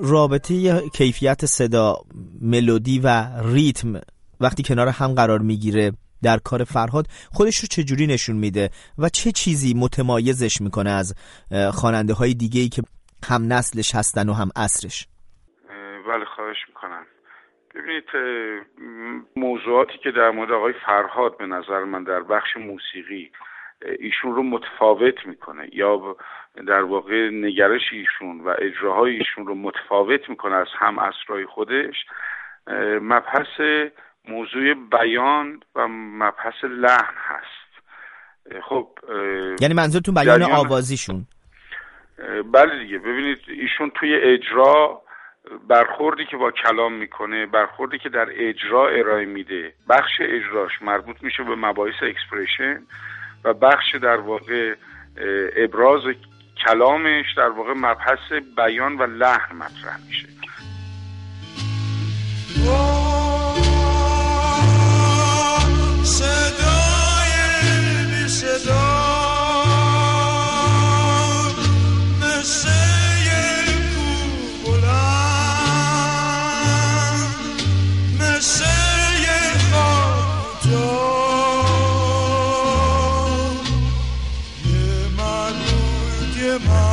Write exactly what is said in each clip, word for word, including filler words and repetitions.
رابطه کیفیت صدا، ملودی و ریتم وقتی کنار هم قرار میگیره در کار فرهاد خودش رو چجوری نشون میده و چه چیزی متمایزش میکنه از خواننده های دیگه‌ای که هم نسلش هستن و هم عصرش؟ بله خواهش میکنم. ببینید موضوعاتی که در مورد آقای فرهاد به نظر من در بخش موسیقی ایشون رو متفاوت میکنه یا در واقع نگرش ایشون و اجراهای ایشون رو متفاوت میکنه از هم عصرهای خودش، مبحث موضوع بیان و مبحث لحن هست. خب یعنی منظورتون بیان آوازیشون؟ بله دیگه. ببینید ایشون توی اجرا برخوردی که با کلام میکنه، برخوردی که در اجرا ارائه میده، بخش اجراش مربوط میشه به مباحث اکسپرشن و بخش در واقع ابراز کلامش در واقع مبحث بیان و لحن مطرح میشه. صدای بی صدا مثل یک کوه بلند، مثل یک خواب جان، یه مربوط یه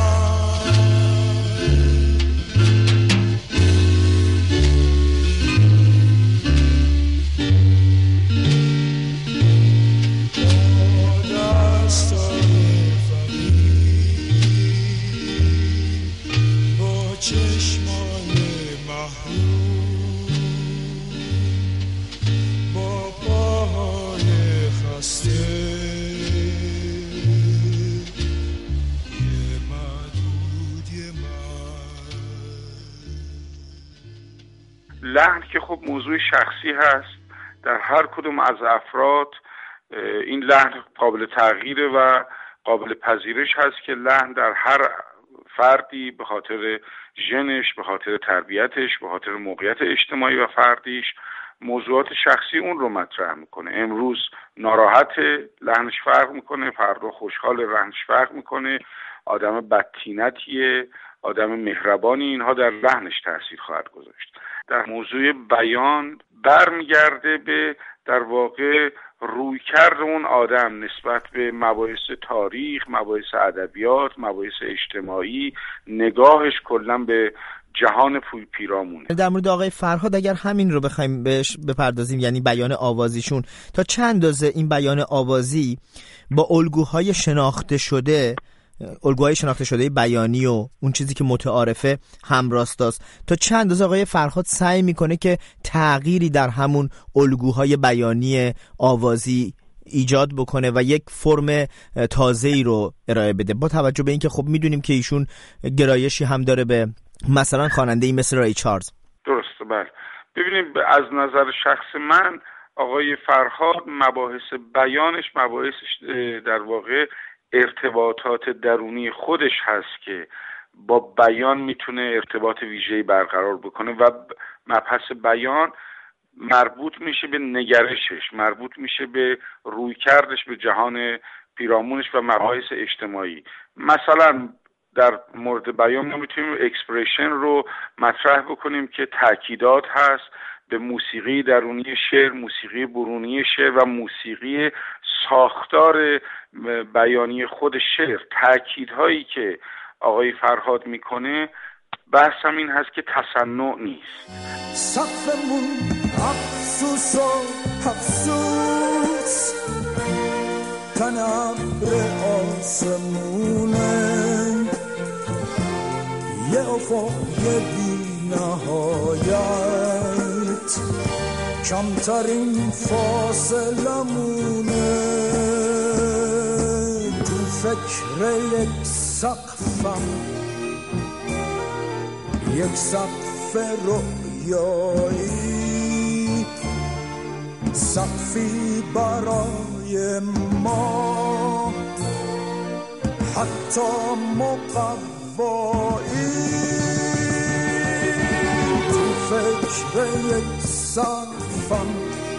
لحن که خب موضوع شخصی هست در هر کدوم از افراد. این لحن قابل تغییره و قابل پذیرش هست که لحن در هر فردی به خاطر ژنش، به خاطر تربیتش، به خاطر موقعیت اجتماعی و فردیش موضوعات شخصی اون رو مطرح میکنه. امروز ناراحت، لحنش فرق میکنه، فردا خوشحال، لحنش فرق میکنه. آدم بدطینتیه، آدم مهربانی، اینها در لحنش تاثیر خواهد گذاشت. در موضوع بیان برمیگرده به در واقع رویکرد اون آدم نسبت به مباحث تاریخ، مباحث ادبیات، مباحث اجتماعی، نگاهش کلا به جهان پیرامونه. در مورد آقای فرهاد اگر همین رو بخوایم بهش بپردازیم، یعنی بیان آوازیشون، تا چند اندازه این بیان آوازی با الگوهای شناخته شده الگوهای شناخته شده بیانی و اون چیزی که متعارفه همراستاست، تا چند اندازه آقای فرهاد سعی میکنه که تغییری در همون الگوهای بیانی آوازی ایجاد بکنه و یک فرم تازه‌ای رو ارائه بده، با توجه به اینکه خب میدونیم که ایشون گرایشی هم داره به مثلا خواننده‌ای مثل رای چارلز. درسته، بله. ببینید از نظر شخص من آقای فرهاد مباحث بیانش مباحثش در واقع ارتباطات درونی خودش هست که با بیان میتونه ارتباط ویژه‌ای برقرار بکنه و مبحث بیان مربوط میشه به نگرشش، مربوط میشه به رویکردش به جهان پیرامونش و مباحث اجتماعی. مثلا در مورد بیان ما میتونیم اکسپرشن رو مطرح بکنیم که تأکیدات هست به موسیقی درونی شعر، موسیقی برونی شعر و موسیقی ساختار بیانی خود شعر. تأکیدهایی که آقای فرهاد میکنه بحث هم این هست که تصنع نیست. سقفمون افسوس و افسوس، تنبر آسمونه، یه افق بی نهایت، کمترین فاصلمونه، تو فکر یک سقفم، یک سقف رویایی، سقفی برای ما حتی مقوایی، تو فکر یک سقفم،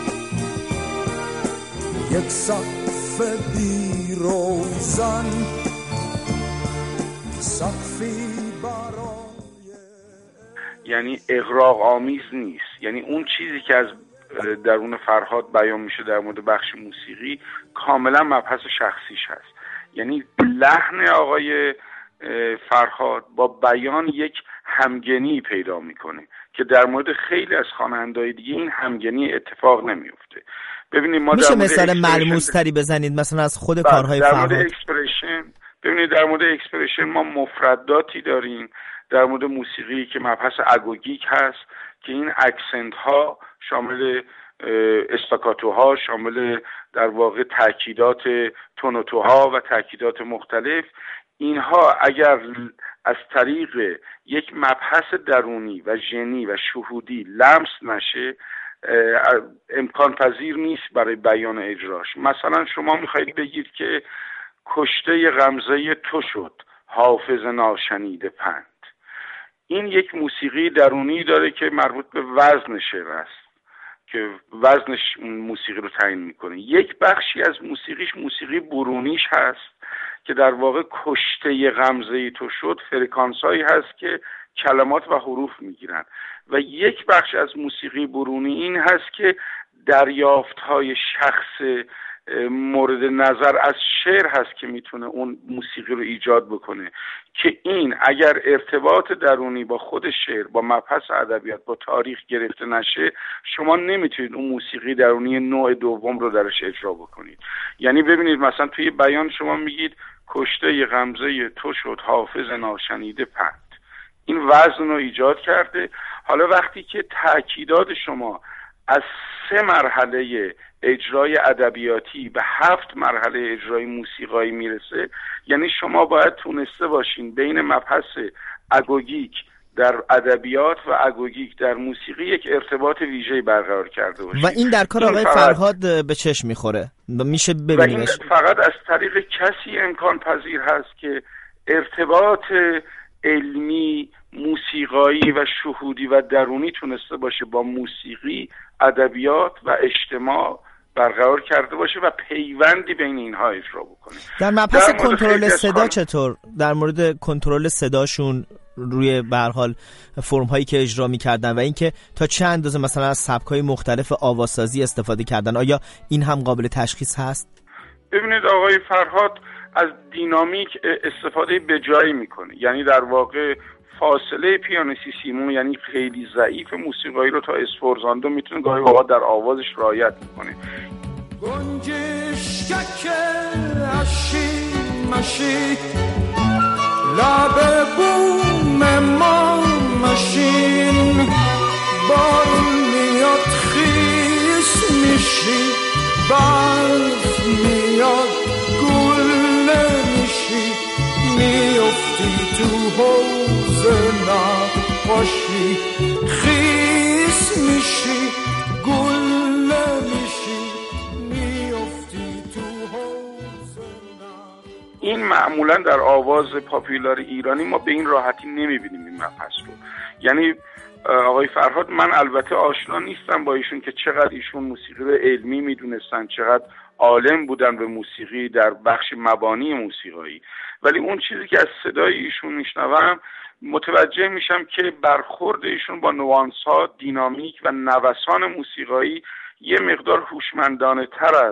یک سقف بی روزن، سقفی برای. یعنی اغراق آمیز نیست. یعنی اون چیزی که از درون فرهاد بیان میشه در مورد بخش موسیقی کاملا مبحث شخصیش هست. یعنی لحن آقای فرهاد با بیان یک همگنی پیدا میکنه که در مورد خیلی از خواننده‌های دیگه این همگنی اتفاق نمیفته. ببینید ما میشه مثال ملموس تری بزنید مثلا از خود کارهای در فرهاد؟ مورد اکسپرشن ببینید در مورد اکسپرشن ما مفرداتی داریم در مورد موسیقی که مبحث اگوگیک هست که این اکسنت ها شامل استاکاتوها، شامل در واقع تاکیدات تونوتوها و تاکیدات مختلف، اینها اگر از طریق یک مبحث درونی و ژنی و شهودی لمس نشه امکان پذیر نیست برای بیان اجراش. مثلا شما میخواید بگید که کشته غمزه تو شد حافظ ناشنیده پند، این یک موسیقی درونی داره که مربوط به وزن شعر است که وزنش موسیقی رو تعیین میکنه. یک بخشی از موسیقیش موسیقی برونیش هست که در واقع کشته غمزه تو شد فرکانسایی هست که کلمات و حروف میگیرن و یک بخش از موسیقی برونی این هست که دریافت‌های شخص مورد نظر از شعر هست که میتونه اون موسیقی رو ایجاد بکنه که این اگر ارتباط درونی با خود شعر، با مبحث ادبیات، با تاریخ گرفته نشه شما نمیتونید اون موسیقی درونی نوع دوم رو درش اجرا بکنید. یعنی ببینید مثلا توی بیان شما میگید کشته غمزه تو شد حافظ ناشنیده پند، این وزن رو ایجاد کرده. حالا وقتی که تأکیدات شما از سه مرحله اجرای ادبیاتی به هفت مرحله اجرای موسیقایی میرسه، یعنی شما باید تونسته باشین بین مبحث اگوگیک در ادبیات و اگوگیک در موسیقی یک ارتباط ویژه‌ای برقرار کرده باشین و این در کار آقای فرهاد به چشم میخوره و میشه ببینیمش. و این فقط از طریق کسی امکان پذیر هست که ارتباط علمی، موسیقایی و شهودی و درونی تونسته باشه با موسیقی، ادبیات و اجتماع برقرار کرده باشه و پیوندی بین اینها اجرا بکنه. در مبحث کنترل صدا خان... چطور؟ در مورد کنترل صداشون روی به هر حال فرم هایی که اجرا می‌کردن و اینکه تا چه اندازه مثلا از سبک‌های مختلف آوازسازی استفاده کردن، آیا این هم قابل تشخیص هست؟ ببینید آقای فرهاد از دینامیک استفاده به جایی میکنه، یعنی در واقع فاصله پیانوسیسیمو یعنی خیلی ضعیف موسیقایی رو تا اسفورزاندو میتونه گاهی اوقات در آوازش رعایت میکنه. گنجشک اشی مشی لب بوم ما مشین بارون میاد خیس میشی برف میاد گل نمیشی میافتی تو حوزه نقاشی خیس میشی گل نمیشی میافتی تو حوزه نقاشی. این معمولا در آواز پاپولار ایرانی ما به این راحتی نمیبینیم این مبحث رو. یعنی آقای فرهاد من البته آشنا نیستم با ایشون که چقدر ایشون موسیقی رو علمی میدونستن، چقدر عالم بودن به موسیقی در بخش مبانی موسیقایی، ولی اون چیزی که از صدای ایشون میشنوم متوجه میشم که برخورد ایشون با نوانس‌ها، دینامیک و نوسان موسیقایی یه مقدار هوشمندانه تر از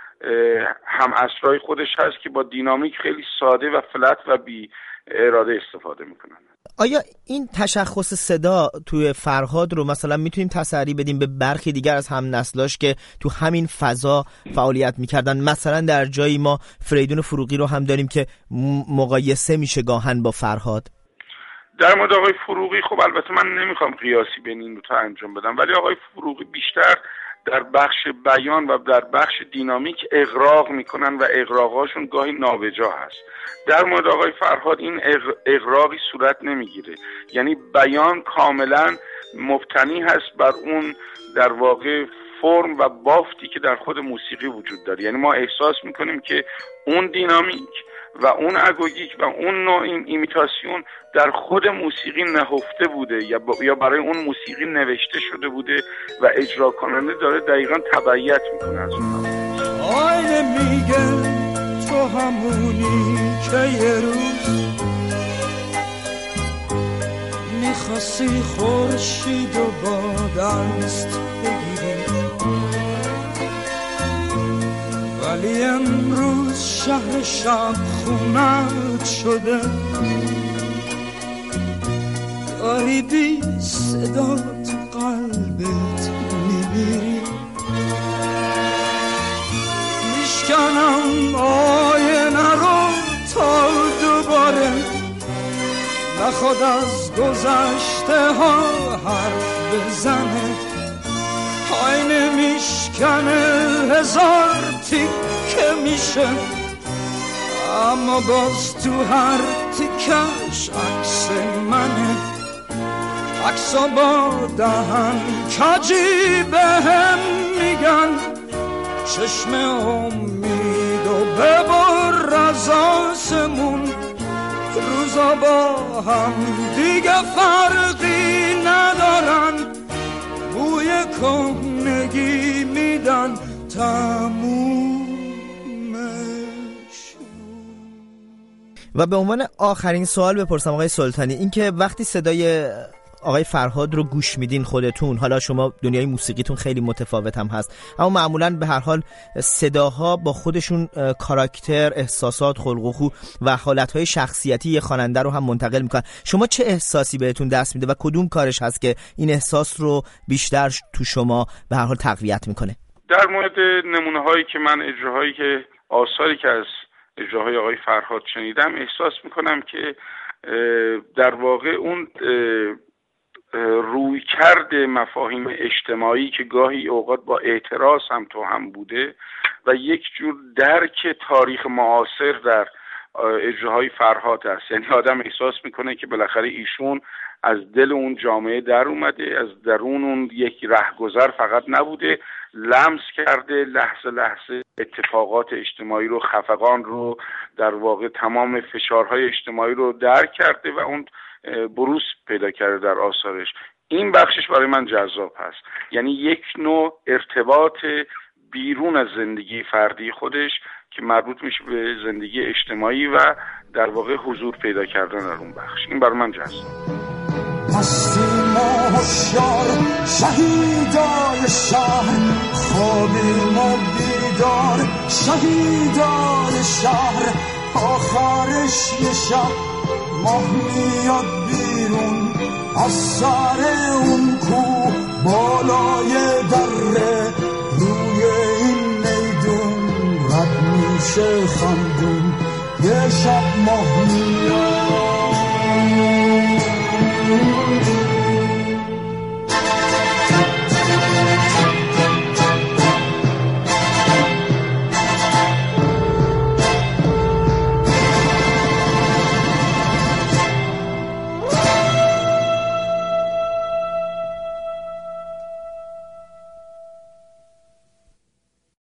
هم عصرهای خودش هست که با دینامیک خیلی ساده و فلت و بی اراده استفاده میکنن. آیا این تشخص صدا توی فرهاد رو مثلا میتونیم تسری بدیم به برخی دیگر از هم نسلاش که تو همین فضا فعالیت میکردن؟ مثلا در جایی ما فریدون فروغی رو هم داریم که مقایسه میشه گاهن با فرهاد. در مورد آقای فروغی خب البته من نمیخوام قیاسی بین این دو تا انجام بدم، ولی آقای فروغی بیشتر در بخش بیان و در بخش دینامیک اغراق میکنن و اغراقاشون گاهی نابجا هست. در مورد آقای فرهاد این اغراقی صورت نمیگیره، یعنی بیان کاملا مبتنی هست بر اون در واقع فرم و بافتی که در خود موسیقی وجود داره. یعنی ما احساس میکنیم که اون دینامیک و اون اگوگیک و اون نوع ایمیتاسیون در خود موسیقی نهفته بوده یا, یا برای اون موسیقی نوشته شده بوده و اجرا کننده داره دقیقاً تبعیت میکنه از اون. آینه میگه تو همونی که یه روز میخواستی خورشید و با دست بگیری، ولی امروز شهر شب خونت شده، داری بی صدا تو قلبت میمیری. میشکنم آینه رو تا دوباره نخواد از گذشته ها حرف بزنه، آینه میشکنه هزار تیکه میشه، اما باز تو هر تیکش عکس منه، عکسا با دهن کجی بهم میگن چشم امید و ببر از آسمون، روزا با هم دیگه فرقی ندارن، بوی کهنگی میدن تمومش. و به عنوان آخرین سوال بپرسم آقای سلطانی، این که وقتی صدای آقای فرهاد رو گوش میدین خودتون، حالا شما دنیای موسیقیتون خیلی متفاوت هم هست، اما معمولاً به هر حال صداها با خودشون کاراکتر، احساسات، خلق و خو و حالتهای شخصیتی یه خواننده رو هم منتقل میکنن. شما چه احساسی بهتون دست میده و کدوم کارش هست که این احساس رو بیشتر تو شما به هر حال تقویت میکنه؟ در مورد نمونه هایی که من اجراهایی که آثاری که از اجراهای آقای فرهاد شنیدم، احساس میکنم که در واقع اون روی کرده مفاهیم اجتماعی که گاهی اوقات با اعتراض هم تو هم بوده و یک جور درک تاریخ معاصر در اجراهای فرهاد است. یعنی آدم احساس میکنه که بالاخره ایشون از دل اون جامعه در اومده، از درون اون یک رهگذر فقط نبوده، لمس کرده لحظه لحظه اتفاقات اجتماعی رو، خفقان رو، در واقع تمام فشارهای اجتماعی رو درک کرده و اون بروز پیدا کرده در آثارش. این بخشش برای من جذاب هست، یعنی یک نوع ارتباط بیرون از زندگی فردی خودش که مربوط میشه به زندگی اجتماعی و در واقع حضور پیدا کردن در اون بخش. این برای من جذاب. هستیم و هشیار شهیدای شهر، خوابیم و بیدار شهیدای شهر، آخرش یه شب ماه میاد بیرون از سر اون کو بالای دره، روی این میدون رد میشه خندون، یه شب ماه میاد.